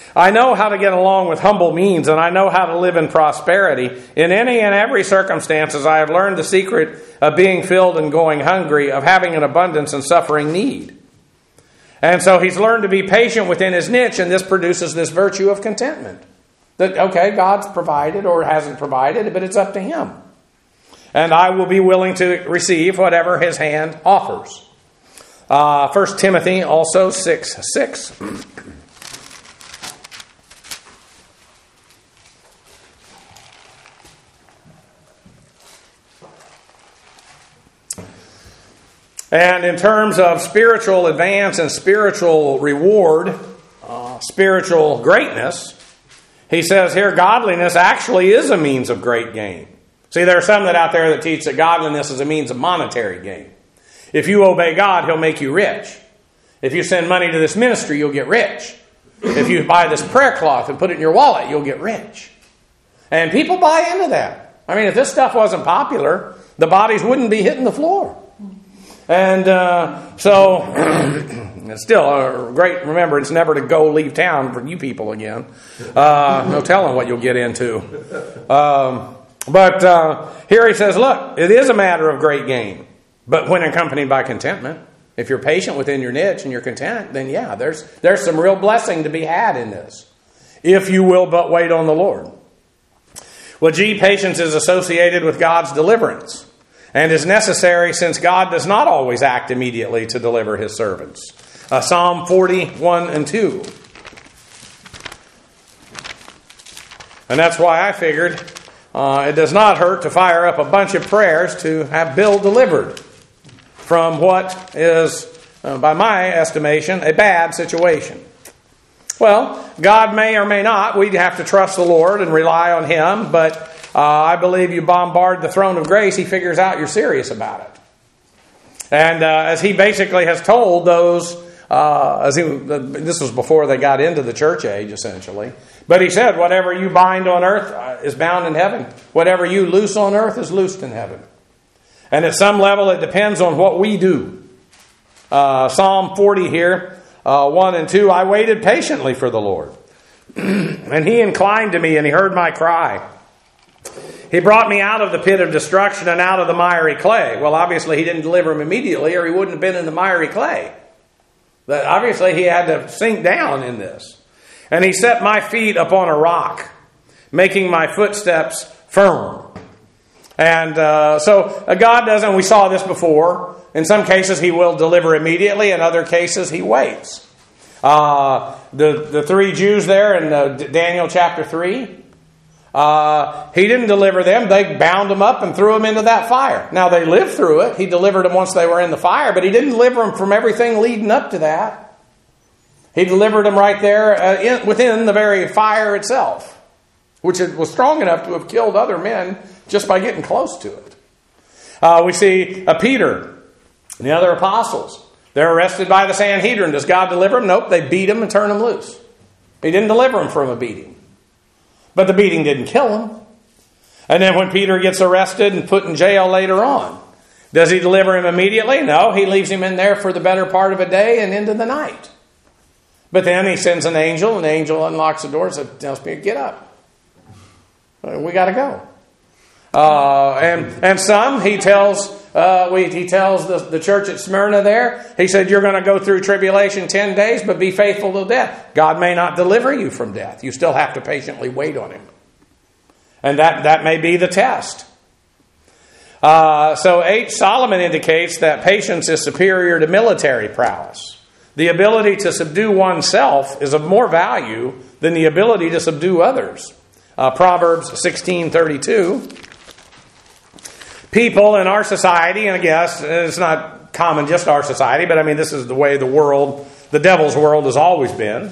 I know how to get along with humble means, and I know how to live in prosperity. In any and every circumstances, I have learned the secret of being filled and going hungry, of having an abundance and suffering need. And so he's learned to be patient within his niche, and this produces this virtue of contentment. That, okay, God's provided or hasn't provided, but it's up to him. And I will be willing to receive whatever his hand offers. Uh, First Timothy also six six. And in terms of spiritual advance and spiritual reward, uh, spiritual greatness, he says here, godliness actually is a means of great gain. See, there are some that out there that teach that godliness is a means of monetary gain. If you obey God, he'll make you rich. If you send money to this ministry, you'll get rich. If you buy this prayer cloth and put it in your wallet, you'll get rich. And people buy into that. I mean, if this stuff wasn't popular, the bodies wouldn't be hitting the floor. And uh, so, it's still a great remembrance never to go leave town for you people again. Uh, no telling what you'll get into. Um, but uh, here he says, look, it is a matter of great gain, but when accompanied by contentment. If you're patient within your niche and you're content, then yeah, there's there's some real blessing to be had in this. If you will but wait on the Lord. Well, G, patience is associated with God's deliverance. And is necessary since God does not always act immediately to deliver his servants. Uh, Psalm forty-one and two. And that's why I figured uh, it does not hurt to fire up a bunch of prayers to have Bill delivered from what is, uh, by my estimation, a bad situation. Well, God may or may not. We have to trust the Lord and rely on him, but Uh, I believe you bombard the throne of grace, he figures out you're serious about it. And uh, as he basically has told those, uh, as he, this was before they got into the church age, essentially. But he said, whatever you bind on earth is bound in heaven. Whatever you loose on earth is loosed in heaven. And at some level, it depends on what we do. Uh, Psalm forty here, uh, one and two, I waited patiently for the Lord. And he inclined to me and he heard my cry. He brought me out of the pit of destruction and out of the miry clay. Well, obviously he didn't deliver him immediately or he wouldn't have been in the miry clay. But obviously he had to sink down in this. And he set my feet upon a rock, making my footsteps firm. And uh, so uh, God doesn't, we saw this before, in some cases he will deliver immediately, in other cases he waits. Uh, the, the three Jews there in uh, Daniel chapter three, Uh, he didn't deliver them. They bound them up and threw them into that fire. Now, they lived through it. He delivered them once they were in the fire, but he didn't deliver them from everything leading up to that. He delivered them right there uh, in, within the very fire itself, which it was strong enough to have killed other men just by getting close to it. Uh, we see uh, Peter and the other apostles. They're arrested by the Sanhedrin. Does God deliver them? Nope. They beat them and turn them loose. He didn't deliver them from a beating. But the beating didn't kill him. And then when Peter gets arrested and put in jail later on, does he deliver him immediately? No, he leaves him in there for the better part of a day and into the night. But then he sends an angel, and the angel unlocks the door and says, tells Peter, get up. We got to go. Uh, and, and some, he tells, uh, we, he tells the, the church at Smyrna there, he said, you're going to go through tribulation ten days, but be faithful to death. God may not deliver you from death. You still have to patiently wait on him. And that, that may be the test. Uh, so H. Solomon indicates that patience is superior to military prowess. The ability to subdue oneself is of more value than the ability to subdue others. Uh, Proverbs sixteen thirty-two. People in our society, and I guess it's not common just our society, but I mean this is the way the world, the devil's world has always been.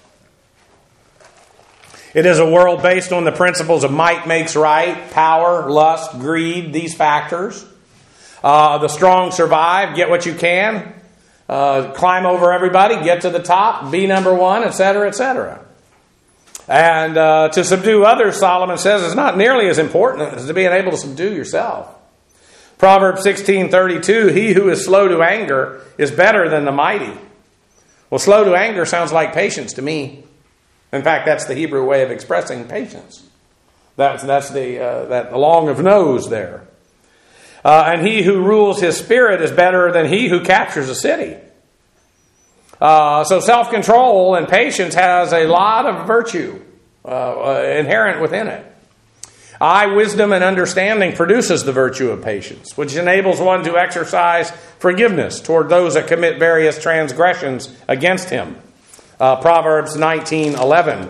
It is a world based on the principles of might makes right, power, lust, greed, these factors. Uh, the strong survive, get what you can, uh, climb over everybody, get to the top, be number one, et cetera, et cetera. And uh, to subdue others, Solomon says, is not nearly as important as to being able to subdue yourself. Proverbs sixteen thirty-two, he who is slow to anger is better than the mighty. Well, slow to anger sounds like patience to me. In fact, that's the Hebrew way of expressing patience. That's, that's the, uh, that long of nose there. Uh, and he who rules his spirit is better than he who captures a city. Uh, so self-control and patience has a lot of virtue uh, uh, inherent within it. Eye wisdom and understanding produces the virtue of patience, which enables one to exercise forgiveness toward those that commit various transgressions against him. Uh, Proverbs nineteen eleven.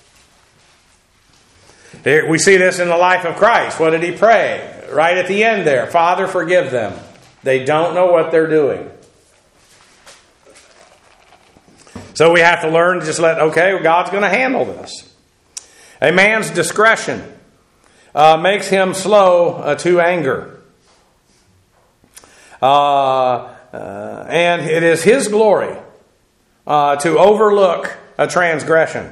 Here, we see this in the life of Christ. What did he pray? Right at the end there, Father, forgive them. They don't know what they're doing. So we have to learn to just let, okay, God's going to handle this. A man's discretion uh, makes him slow uh, to anger. Uh, uh, and it is his glory uh, to overlook a transgression.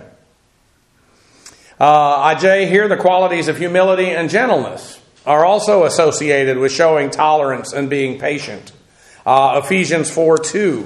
Uh, Ajay, here the qualities of humility and gentleness are also associated with showing tolerance and being patient. Uh, Ephesians four two.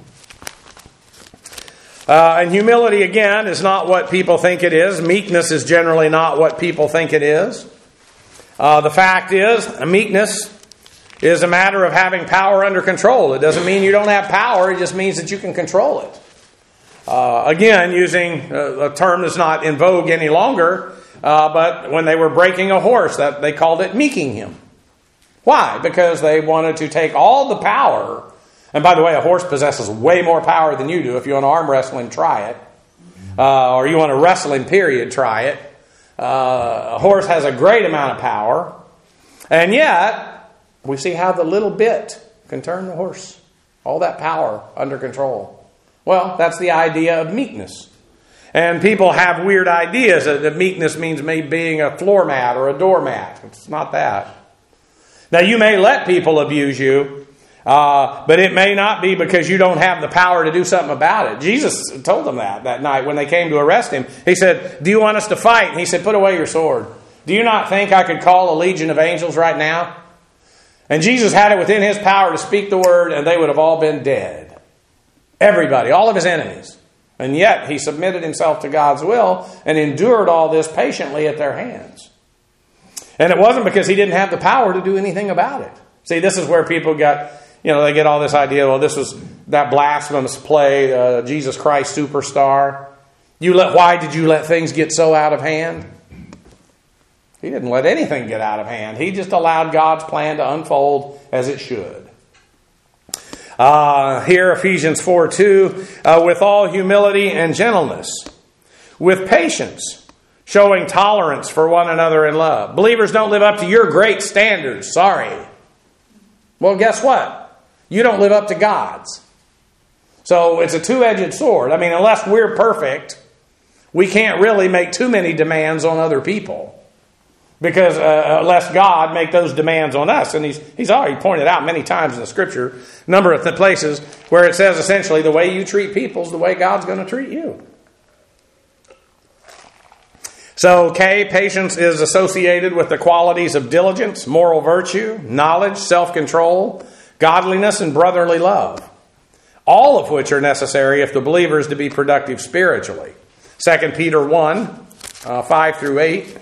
Uh, and humility, again, is not what people think it is. Meekness is generally not what people think it is. Uh, the fact is, meekness is a matter of having power under control. It doesn't mean you don't have power. It just means that you can control it. Uh, again, using a, a term that's not in vogue any longer, uh, but when they were breaking a horse, that they called it meeking him. Why? Because they wanted to take all the power. And by the way, a horse possesses way more power than you do. If you want arm wrestling, try it. Uh, or you want a wrestling period, try it. Uh, a horse has a great amount of power. And yet, we see how the little bit can turn the horse. All that power under control. Well, that's the idea of meekness. And people have weird ideas that meekness means maybe being a floor mat or a doormat. It's not that. Now, you may let people abuse you. Uh, but it may not be because you don't have the power to do something about it. Jesus told them that that night when they came to arrest him. He said, do you want us to fight? And he said, put away your sword. Do you not think I could call a legion of angels right now? And Jesus had it within his power to speak the word, and they would have all been dead. Everybody, all of his enemies. And yet he submitted himself to God's will and endured all this patiently at their hands. And it wasn't because he didn't have the power to do anything about it. See, this is where people got... You know, they get all this idea, well, this was that blasphemous play, uh, Jesus Christ Superstar. You let, why did you let things get so out of hand? He didn't let anything get out of hand. He just allowed God's plan to unfold as it should. Uh, here, Ephesians four two, uh, with all humility and gentleness, with patience, showing tolerance for one another in love. Believers don't live up to your great standards. Sorry. Well, guess what? You don't live up to God's. So it's a two-edged sword. I mean, unless we're perfect, we can't really make too many demands on other people. Because uh, unless God make those demands on us. And he's, he's already pointed out many times in the Scripture, a number of the places where it says essentially the way you treat people is the way God's going to treat you. So, K, patience is associated with the qualities of diligence, moral virtue, knowledge, self-control, godliness, and brotherly love. All of which are necessary if the believer is to be productive spiritually. Second Peter one, uh, five through eight.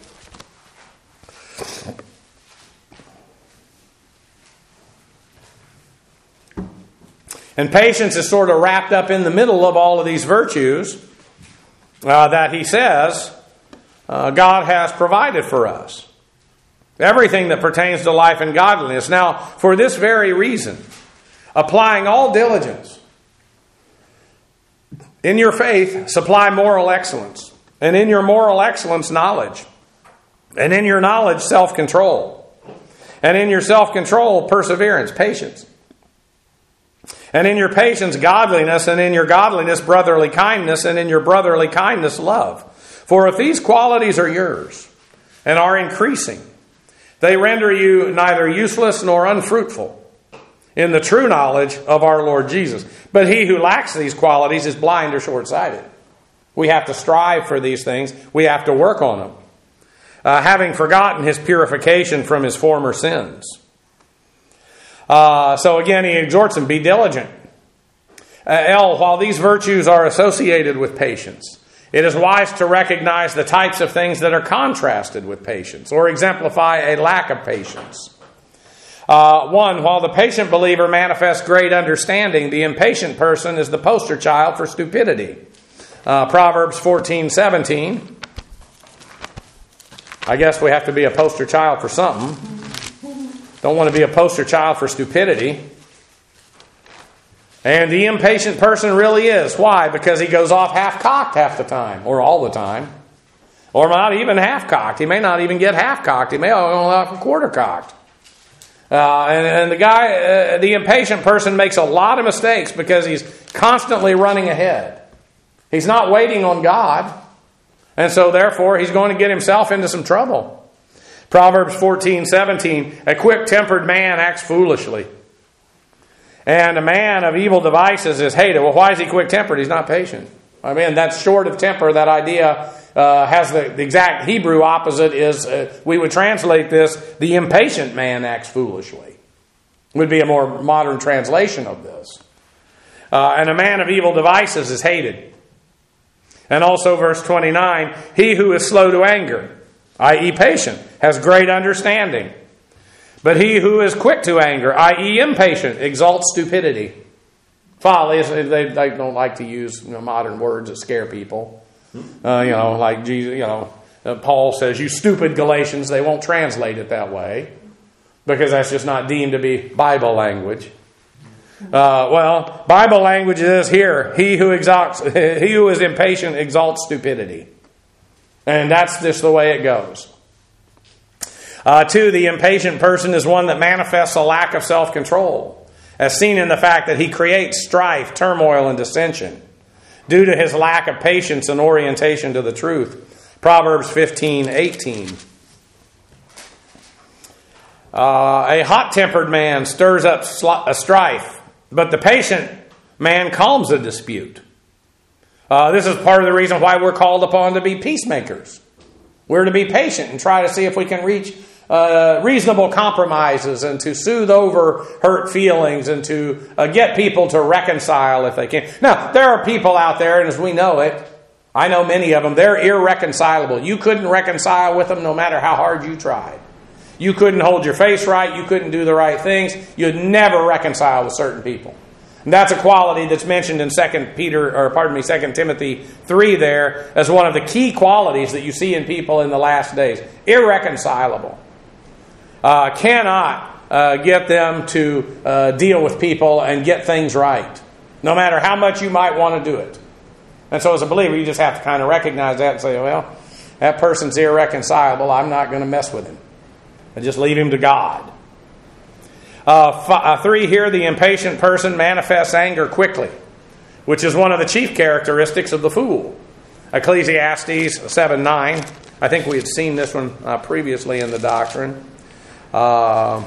And patience is sort of wrapped up in the middle of all of these virtues uh, that he says uh, God has provided for us. Everything that pertains to life and godliness. Now, for this very reason, applying all diligence, in your faith, supply moral excellence. And in your moral excellence, knowledge. And in your knowledge, self-control. And in your self-control, perseverance, patience. And in your patience, godliness. And in your godliness, brotherly kindness. And in your brotherly kindness, love. For if these qualities are yours and are increasing, they render you neither useless nor unfruitful in the true knowledge of our Lord Jesus. But he who lacks these qualities is blind or short-sighted. We have to strive for these things. We have to work on them. Uh, having forgotten his purification from his former sins. Uh, so again, he exhorts them, be diligent. Uh, L, while these virtues are associated with patience, It is wise to recognize the types of things that are contrasted with patience or exemplify a lack of patience. Uh, one, while the patient believer manifests great understanding, the impatient person is the poster child for stupidity. Uh, Proverbs fourteen seventeen. I guess we have to be a poster child for something. Don't want to be a poster child for stupidity. And the impatient person really is. Why? Because he goes off half-cocked half the time, or all the time. Or not even half-cocked. He may not even get half-cocked. He may only have a quarter-cocked. Uh, and, and the guy, uh, the impatient person makes a lot of mistakes because he's constantly running ahead. He's not waiting on God. And so therefore, he's going to get himself into some trouble. Proverbs fourteen seventeen, a quick-tempered man acts foolishly. And a man of evil devices is hated. Well, why is he quick-tempered? He's not patient. I mean, that's short of temper. That idea uh, has the, the exact Hebrew opposite is, uh, we would translate this, the impatient man acts foolishly. Would be a more modern translation of this. Uh, and a man of evil devices is hated. And also verse twenty-nine, he who is slow to anger, that is patient, has great understanding. But he who is quick to anger, that is impatient, exalts stupidity. Folly, they, they don't like to use you know, modern words that scare people. Uh, you know, like Jesus, you know, uh, Paul says, "You stupid Galatians." They won't translate it that way because that's just not deemed to be Bible language. Uh, well, Bible language is here: he who exalts, he who is impatient exalts stupidity, and that's just the way it goes. Uh, two, the impatient person is one that manifests a lack of self-control, as seen in the fact that he creates strife, turmoil, and dissension due to his lack of patience and orientation to the truth. Proverbs fifteen eighteen. Uh, a hot-tempered man stirs up a strife, but the patient man calms a dispute. Uh, this is part of the reason why we're called upon to be peacemakers. We're to be patient and try to see if we can reach uh, reasonable compromises and to soothe over hurt feelings and to uh, get people to reconcile if they can. Now, there are people out there, and as we know it, I know many of them, they're irreconcilable. You couldn't reconcile with them no matter how hard you tried. You couldn't hold your face right. You couldn't do the right things. You'd never reconcile with certain people. And that's a quality that's mentioned in Second Peter, or pardon me, Second Timothy three there as one of the key qualities that you see in people in the last days. Irreconcilable. Uh, cannot uh, get them to uh, deal with people and get things right, no matter how much you might want to do it. And so as a believer, you just have to kind of recognize that and say, well, that person's irreconcilable. I'm not going to mess with him. And just leave him to God. Uh, f- uh, three here, the impatient person manifests anger quickly, which is one of the chief characteristics of the fool. Ecclesiastes seven nine. I think we had seen this one uh, previously in the doctrine. Uh,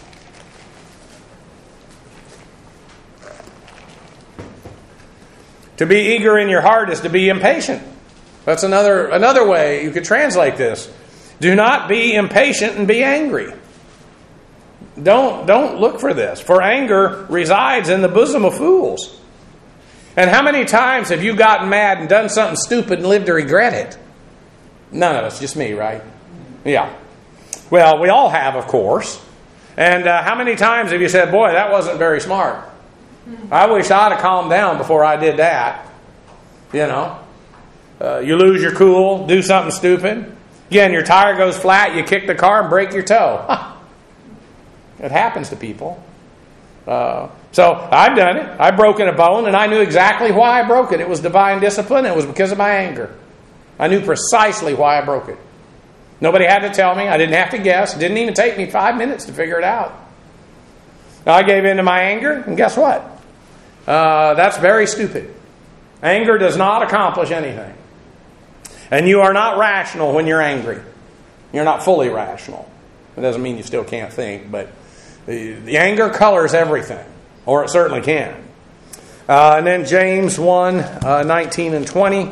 to be eager in your heart is to be impatient. That's another another way you could translate this. Do not be impatient and be angry. Don't, don't look for this. For anger resides in the bosom of fools. And how many times have you gotten mad and done something stupid and lived to regret it? None of us, just me, right? Yeah. Well, we all have, of course. And uh, how many times have you said, boy, that wasn't very smart. I wish I'd have calmed down before I did that. You know. Uh, you lose your cool, do something stupid. Again, your tire goes flat, you kick the car and break your toe. It happens to people. Uh, so I've done it. I've broken a bone and I knew exactly why I broke it. It was divine discipline. It was because of my anger. I knew precisely why I broke it. Nobody had to tell me. I didn't have to guess. It didn't even take me five minutes to figure it out. I gave in to my anger, and guess what? Uh, that's very stupid. Anger does not accomplish anything. And you are not rational when you're angry. You're not fully rational. It doesn't mean you still can't think, but the, the anger colors everything, or it certainly can. Uh, and then James one, uh, nineteen and twenty.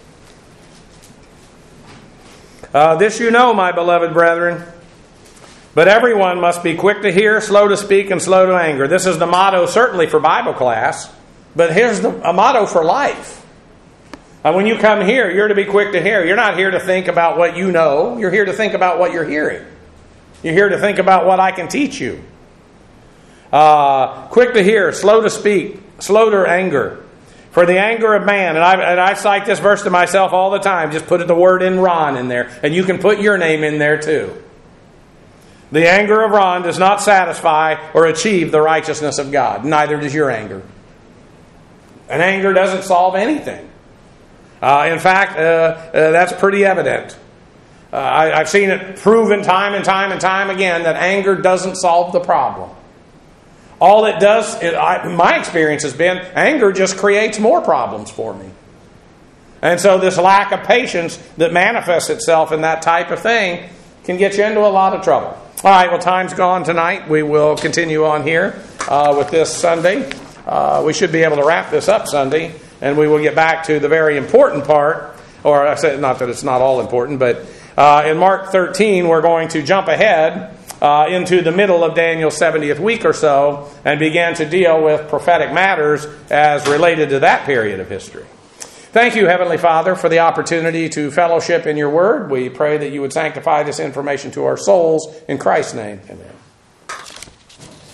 Uh, this you know, my beloved brethren, But everyone must be quick to hear, slow to speak, and slow to anger. This is the motto certainly for Bible class, but here's the, a motto for life. And when you come here, you're to be quick to hear. You're not here to think about what you know. You're here to think about what you're hearing. You're here to think about what I can teach you. Uh, quick to hear, slow to speak, slow to anger. For the anger of man, and I, and I cite this verse to myself all the time, just put the word in Ron in there, and you can put your name in there too. The anger of Ron does not satisfy or achieve the righteousness of God. Neither does your anger. And anger doesn't solve anything. Uh, in fact, uh, uh, that's pretty evident. Uh, I, I've seen it proven time and time and time again that anger doesn't solve the problem. All it does, it, I, my experience has been, anger just creates more problems for me. And so this lack of patience that manifests itself in that type of thing can get you into a lot of trouble. All right, well, time's gone tonight. We will continue on here uh, with this Sunday. Uh, we should be able to wrap this up Sunday, and we will get back to the very important part, or I said not that it's not all important, but uh, in Mark thirteen, we're going to jump ahead uh, into the middle of Daniel's seventieth week or so and begin to deal with prophetic matters as related to that period of history. Thank you, Heavenly Father, for the opportunity to fellowship in your word. We pray that you would sanctify this information to our souls. In Christ's name, amen.